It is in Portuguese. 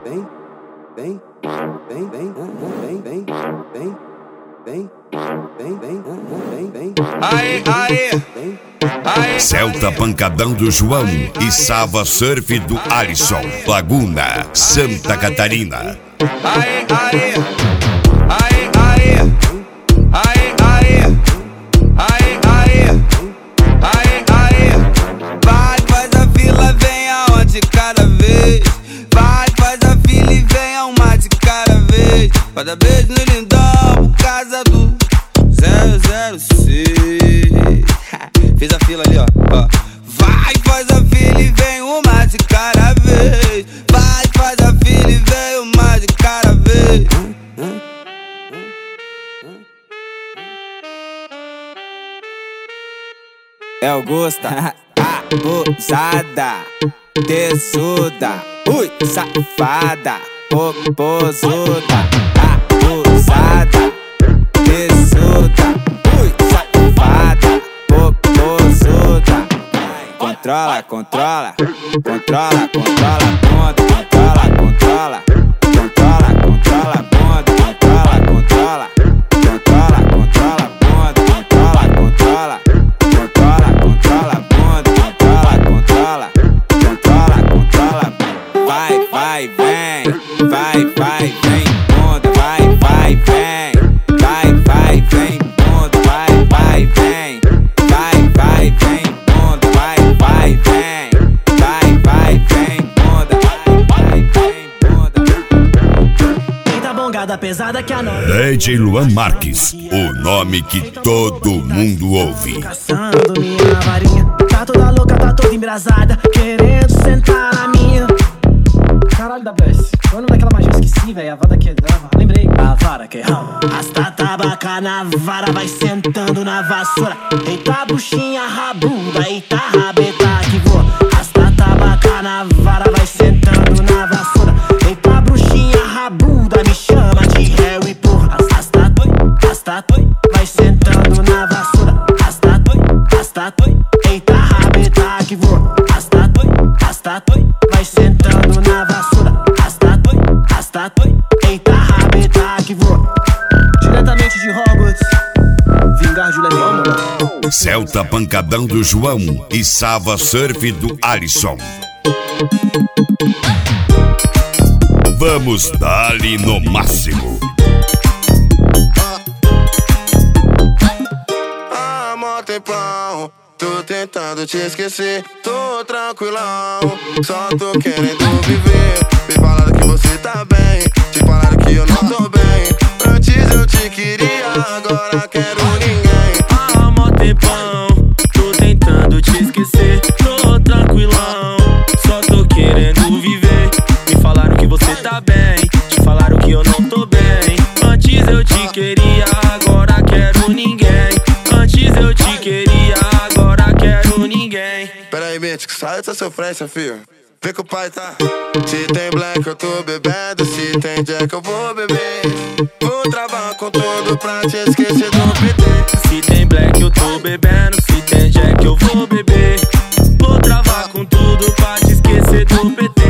Celta Pancadão do João e Sava Surf do Alisson, Laguna, Santa Catarina. Vai, faz a fila, venha uma de cada vez. Vai, faz a fila e venha uma de cada vez. Cada beijo no lindão, por casa do 006. Fiz a fila ali, ó. Vai, faz a fila e vem uma de cada vez. Vai, faz a fila e vem uma de cada vez. É o Gusta, abusada, tesuda, ui, safada, popozuda, abusada, tesuda, ui, safada, popozuda. Controla, controla, controla, controla a bunda, controla, controla, controla, controla a bunda, controla, controla, controla, controla a bunda, controla, controla. Vai, vem, vai, vai, vem, bunda, vai, vai, vem, vai, vai, vem, bunda, vai, vai, vem, vai, vai, vem, bunda, vai, vai, vem, vai, vai, vem, bunda, vai, vai, vem, bunda. Eita bongada pesada que a nova. DJ Luan Marques, o nome que todo mundo ouve. Caçando minha varinha, tá toda louca, tá toda embrasada, querendo sentar na minha. Caralho da Bless, qual é o nome daquela magia? Eu esqueci, velho, a vara que dava. Lembrei, a vara que Asta tabaca na vara, vai sentando na vassoura. Eita buchinha rabuda, eita rabeta que voa. Asta tabaca na vara, vai sentando na vassoura. Eita bruxinha rabuda, me chama de Harry, porra. Asta vai sentando na vassoura. Asta eita rabeta que voa. Asta vai sentando na vassoura. Asta eita rabeta que voa. Diretamente de Hogwarts, vingar Julia Leão. Celta Pancadão do João e Sava Surf do Alisson. Vamos dar-lhe no máximo. Há mó tempão, tô tentando te esquecer. Tô tranquilão, só tô querendo viver. Me falaram que você tá bem, te falaram que eu não tô bem. Antes eu te queria, agora quero ninguém. Há mó tempão, tô tentando te esquecer. Tô tranquilão, só tô querendo viver. Me falaram que você tá bem, te falaram que eu não tô bem. Antes eu te queria, agora quero ninguém. Antes eu te queria, agora quero ninguém. Pera aí, bitch, que sai dessa sofrência, filho. Vê que o pai tá. Se tem black eu tô bebendo, se tem jack eu vou beber. Vou travar com tudo pra te esquecer do PT. Se tem black eu tô bebendo, se tem jack eu vou beber. Vou travar com tudo pra te esquecer do PT.